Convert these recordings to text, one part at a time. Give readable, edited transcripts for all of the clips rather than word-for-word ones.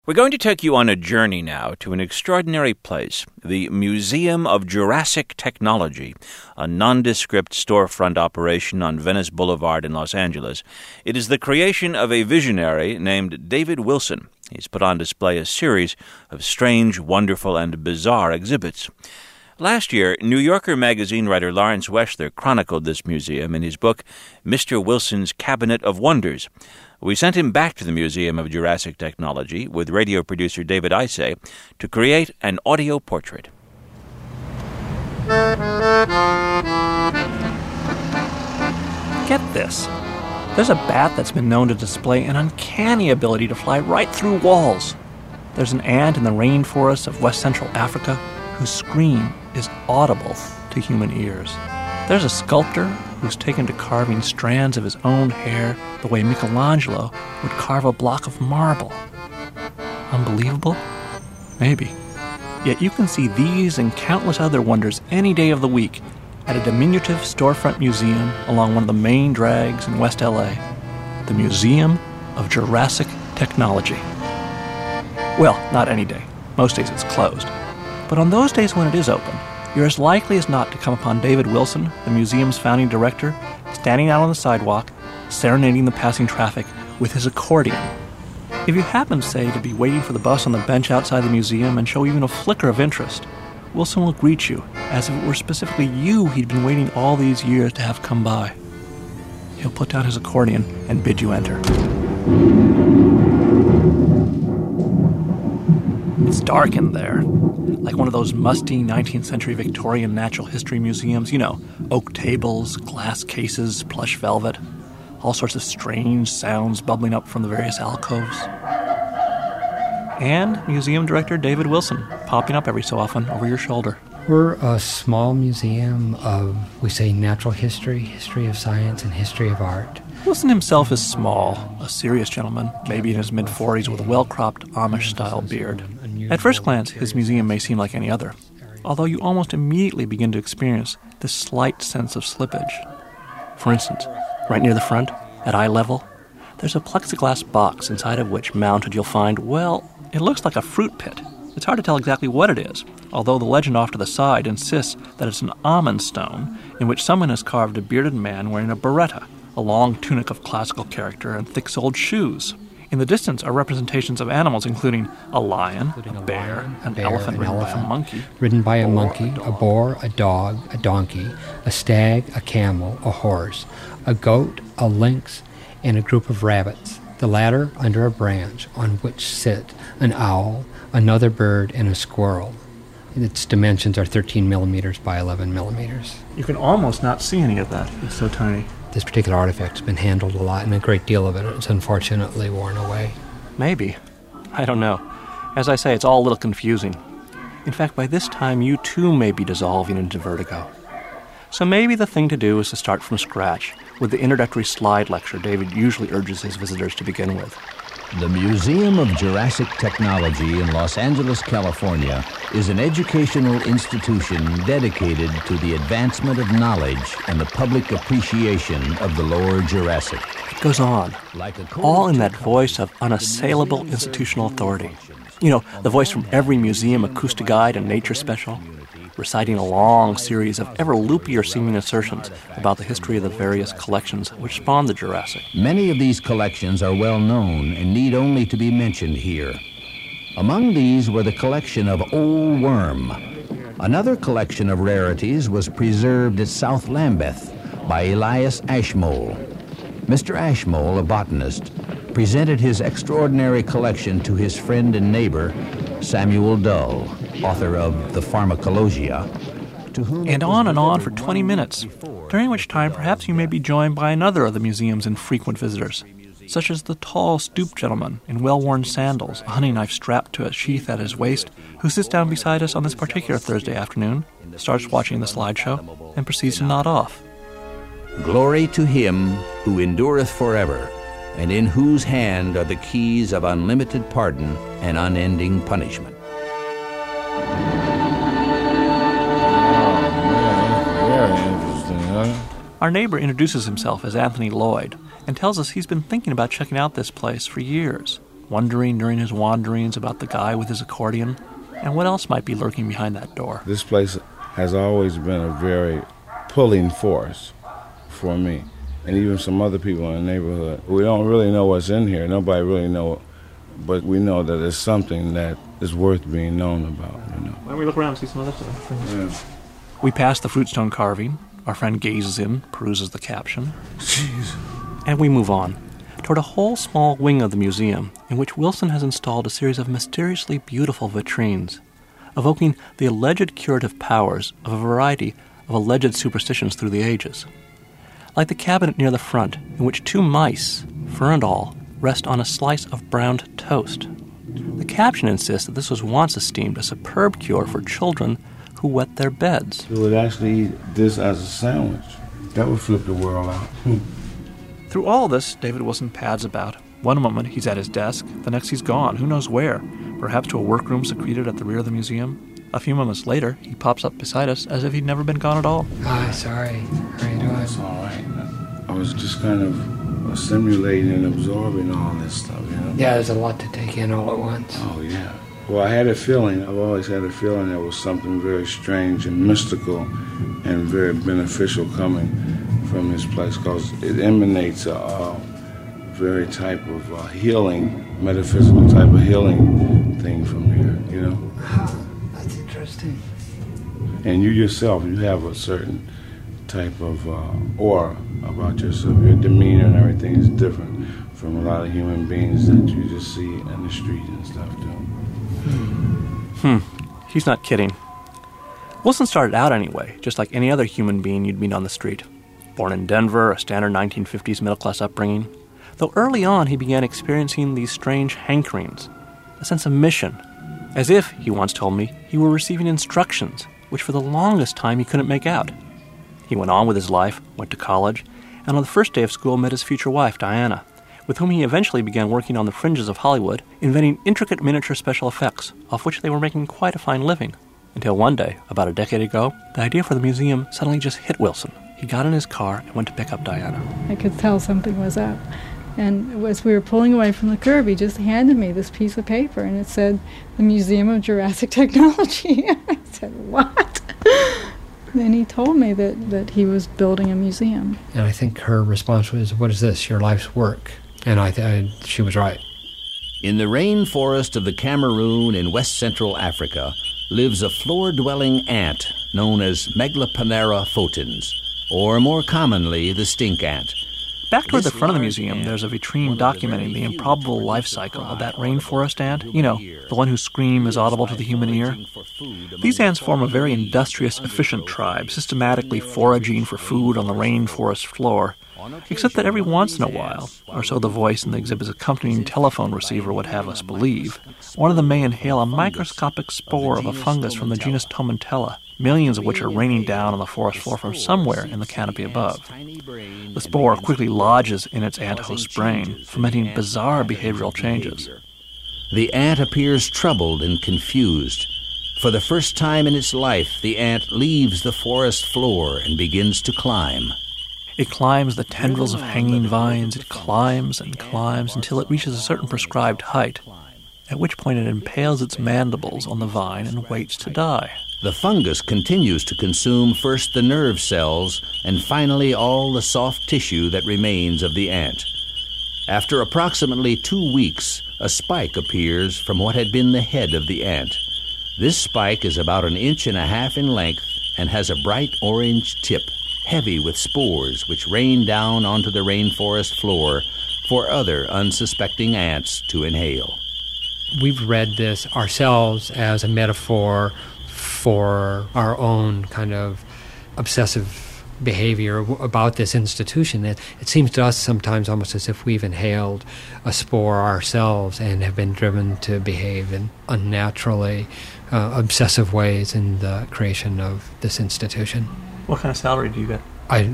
We're going to take you on a journey now to an extraordinary place, the Museum of Jurassic Technology, a nondescript storefront operation on Venice Boulevard in Los Angeles. It is the creation of a visionary named David Wilson. He's put on display a series of strange, wonderful, and bizarre exhibits. Last year, New Yorker magazine writer Lawrence Weschler chronicled this museum in his book, Mr. Wilson's Cabinet of Wonders. We sent him back to the Museum of Jurassic Technology with radio producer David Isay to create an audio portrait. Get this. There's a bat that's been known to display an uncanny ability to fly right through walls. There's an ant in the rainforests of West Central Africa whose scream is audible to human ears. There's a sculptor who's taken to carving strands of his own hair the way Michelangelo would carve a block of marble. Unbelievable? Maybe. Yet you can see these and countless other wonders any day of the week at a diminutive storefront museum along one of the main drags in West LA, the Museum of Jurassic Technology. Well, not any day. Most days it's closed. But on those days when it is open, you're as likely as not to come upon David Wilson, the museum's founding director, standing out on the sidewalk, serenading the passing traffic with his accordion. If you happen, say, to be waiting for the bus on the bench outside the museum and show even a flicker of interest, Wilson will greet you as if it were specifically you he'd been waiting all these years to have come by. He'll put down his accordion and bid you enter. It's dark in there, like one of those musty 19th century Victorian natural history museums. You know, oak tables, glass cases, plush velvet, all sorts of strange sounds bubbling up from the various alcoves. And museum director David Wilson popping up every so often over your shoulder. We're a small museum of, we say, natural history, history of science, and history of art. Wilson himself is small, a serious gentleman, maybe in his mid-40s with a well-cropped Amish-style beard. At first glance, his museum may seem like any other, although you almost immediately begin to experience this slight sense of slippage. For instance, right near the front, at eye level, there's a plexiglass box inside of which mounted you'll find, well, it looks like a fruit pit. It's hard to tell exactly what it is, although the legend off to the side insists that it's an almond stone in which someone has carved a bearded man wearing a biretta, a long tunic of classical character, and thick-soled shoes. In the distance are representations of animals including a lion, a bear, an elephant ridden by a monkey. Ridden by a monkey, a boar, a dog, a donkey, a stag, a camel, a horse, a goat, a lynx, and a group of rabbits, the latter under a branch on which sit an owl, another bird, and a squirrel. Its dimensions are 13 millimeters by 11 millimeters. You can almost not see any of that. It's so tiny. This particular artifact has been handled a lot, and a great deal of it is unfortunately worn away. Maybe. I don't know. As I say, it's all a little confusing. In fact, by this time, you too may be dissolving into vertigo. So maybe the thing to do is to start from scratch with the introductory slide lecture David usually urges his visitors to begin with. The Museum of Jurassic Technology in Los Angeles, California, is an educational institution dedicated to the advancement of knowledge and the public appreciation of the lower Jurassic. It goes on, all in that voice of unassailable institutional authority. You know, the voice from every museum acoustic guide and nature special, reciting a long series of ever loopier seeming assertions about the history of the various collections which spawned the Jurassic. Many of these collections are well known and need only to be mentioned here. Among these were the collection of Old Worm. Another collection of rarities was preserved at South Lambeth by Elias Ashmole. Mr. Ashmole, a botanist, presented his extraordinary collection to his friend and neighbor, Samuel Dull, author of The Pharmacologia, to whom... And on for 20 minutes, during which time perhaps you may be joined by another of the museum's infrequent visitors, such as the tall, stooped gentleman in well-worn sandals, a hunting knife strapped to a sheath at his waist, who sits down beside us on this particular Thursday afternoon, starts watching the slideshow, and proceeds to nod off. Glory to him who endureth forever, and in whose hand are the keys of unlimited pardon and unending punishment. Very interesting, huh? Our neighbor introduces himself as Anthony Lloyd and tells us he's been thinking about checking out this place for years. wondering during his wanderings about the guy with his accordion, and what else might be lurking behind that door. This place has always been a very pulling force for me, and even some other people in the neighborhood. We don't really know what's in here. Nobody really knows, but we know that it's something that is worth being known about, you know. Why don't we look around and see some other stuff? Yeah. We pass the fruitstone carving. Our friend gazes in, peruses the caption. Jeez. And we move on, toward a whole small wing of the museum in which Wilson has installed a series of mysteriously beautiful vitrines, evoking the alleged curative powers of a variety of alleged superstitions through the ages. Like the cabinet near the front, in which 2 mice, fur and all, rest on a slice of browned toast. The caption insists that this was once esteemed a superb cure for children who wet their beds. We would actually eat this as a sandwich. That would flip the world out. Through all this, David Wilson pads about. One moment he's at his desk, the next he's gone, who knows where, perhaps to a workroom secreted at the rear of the museum. A few moments later, he pops up beside us as if he'd never been gone at all. Hi, sorry. How are you doing? That's all right. I was just kind of assimilating and absorbing all this stuff, you know? Yeah, there's a lot to take in all at once. Oh, yeah. Well, I had a feeling, I've always had a feeling there was something very strange and mystical and very beneficial coming from this place, because it emanates a very type of healing, metaphysical type of healing thing from here, you know? That's interesting. And you yourself, you have a certain type of aura about yourself. Your demeanor and everything is different from a lot of human beings that you just see in the street and stuff, too. He's not kidding. Wilson started out anyway, just like any other human being you'd meet on the street. Born in Denver, a standard 1950s middle-class upbringing. Though early on he began experiencing these strange hankerings, a sense of mission. As if, he once told me, he were receiving instructions, which for the longest time he couldn't make out. He went on with his life, went to college, and on the first day of school met his future wife, Diana, with whom he eventually began working on the fringes of Hollywood, inventing intricate miniature special effects, off which they were making quite a fine living. Until one day, about a decade ago, the idea for the museum suddenly just hit Wilson. He got in his car and went to pick up Diana. I could tell something was up. And as we were pulling away from the curb, he just handed me this piece of paper, and it said, the Museum of Jurassic Technology. I said, what? Then he told me that he was building a museum. And I think her response was, what is this, your life's work? And she was right. In the rainforest of the Cameroon in west-central Africa lives a floor-dwelling ant known as Megaloponera photons, or more commonly, the stink ant. Back toward the front of the museum, there's a vitrine documenting the improbable life cycle of that rainforest ant. You know, the one whose scream is audible to the human ear. These ants form a very industrious, efficient tribe, systematically foraging for food on the rainforest floor. Except that every once in a while, or so the voice in the exhibit's accompanying telephone receiver would have us believe, one of them may inhale a microscopic spore of a fungus from the genus Tomentella, millions of which are raining down on the forest floor from somewhere in the canopy above. The spore quickly lodges in its ant host's brain, fomenting bizarre behavioral changes. The ant appears troubled and confused. For the first time in its life, the ant leaves the forest floor and begins to climb. It climbs the tendrils of hanging vines. It climbs and climbs until it reaches a certain prescribed height, at which point it impales its mandibles on the vine and waits to die. The fungus continues to consume first the nerve cells and finally all the soft tissue that remains of the ant. After approximately 2 weeks, a spike appears from what had been the head of the ant. This spike is about 1.5 inches in length and has a bright orange tip, heavy with spores which rain down onto the rainforest floor for other unsuspecting ants to inhale. We've read this ourselves as a metaphor for our own kind of obsessive behavior about this institution. It seems to us sometimes almost as if we've inhaled a spore ourselves and have been driven to behave in unnaturally obsessive ways in the creation of this institution. What kind of salary do you get?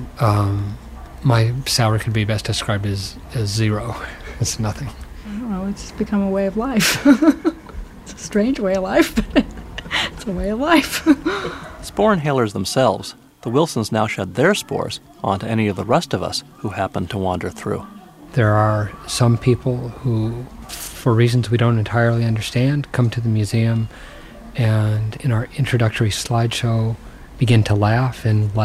My salary could be best described as zero. It's nothing. I don't know, it's just become a way of life. It's a strange way of life, but it's a way of life. Spore inhalers themselves, the Wilsons now shed their spores onto any of the rest of us who happen to wander through. There are some people who for reasons we don't entirely understand, come to the museum and in our introductory slideshow begin to laugh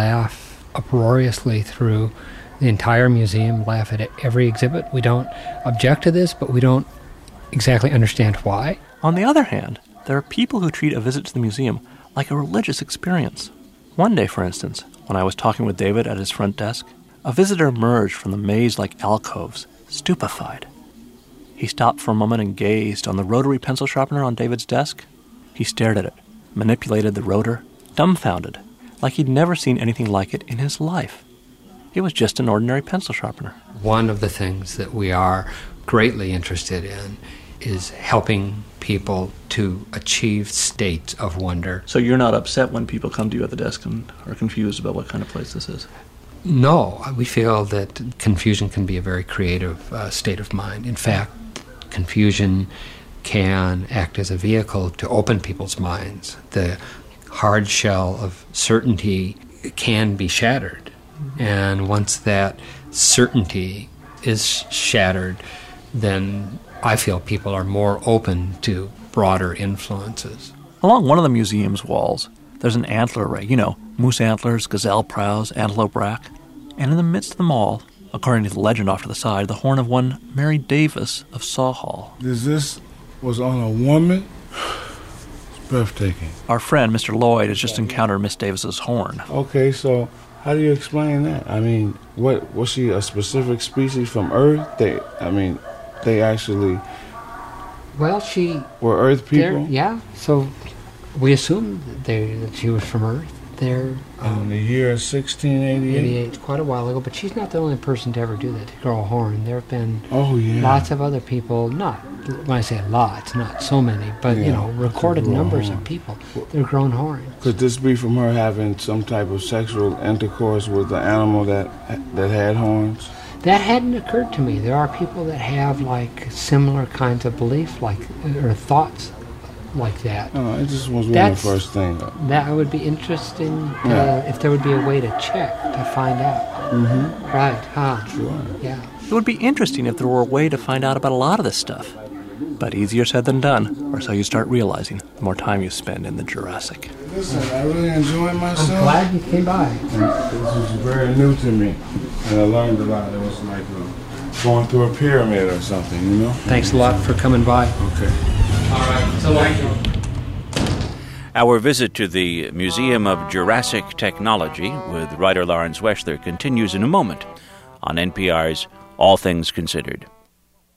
uproariously through the entire museum, laugh at every exhibit. We don't object to this, but we don't exactly understand why. On the other hand, there are people who treat a visit to the museum like a religious experience. One day, for instance, when I was talking with David at his front desk, a visitor emerged from the maze-like alcoves, stupefied. He stopped for a moment and gazed on the rotary pencil sharpener on David's desk. He stared at it, manipulated the rotor, dumbfounded, like he'd never seen anything like it in his life. It was just an ordinary pencil sharpener. One of the things that we are greatly interested in is helping people to achieve states of wonder. So you're not upset when people come to you at the desk and are confused about what kind of place this is? No, we feel that confusion can be a very creative state of mind. In fact, confusion can act as a vehicle to open people's minds. The hard shell of certainty can be shattered. And once that certainty is shattered, then I feel people are more open to broader influences. Along one of the museum's walls, there's an antler array. You know, moose antlers, gazelle prows, antelope rack. And in the midst of them all, according to the legend off to the side, the horn of one Mary Davis of Sawhall. This was on a woman? It's breathtaking. Our friend, Mr. Lloyd, has just encountered Miss Davis's horn. Okay, so how do you explain that? I mean, what was she a specific species from Earth? They actually Well, she were Earth people? Yeah, so we assume that she was from Earth. They're in the year 1688? It's quite a while ago, but she's not the only person to ever do that, to grow a horn. There have been lots of other people, when I say lots, not so many, but, recorded numbers of people that have grown horns. Could this be from her having some type of sexual intercourse with the animal that had horns? That hadn't occurred to me. There are people that have, similar kinds of belief, or thoughts like that. Oh, it just was one of the first things. That would be interesting if there would be a way to check, to find out. Mm-hmm. Right, huh? Sure. Yeah. It would be interesting if there were a way to find out about a lot of this stuff. But easier said than done, or so you start realizing the more time you spend in the Jurassic. Listen, I really enjoyed myself. I'm glad you came by. This was very new to me, and I learned a lot. It was like going through a pyramid or something, Thanks a lot for coming by. Okay. All right, so long. Our visit to the Museum of Jurassic Technology with writer Lawrence Weschler continues in a moment on NPR's All Things Considered.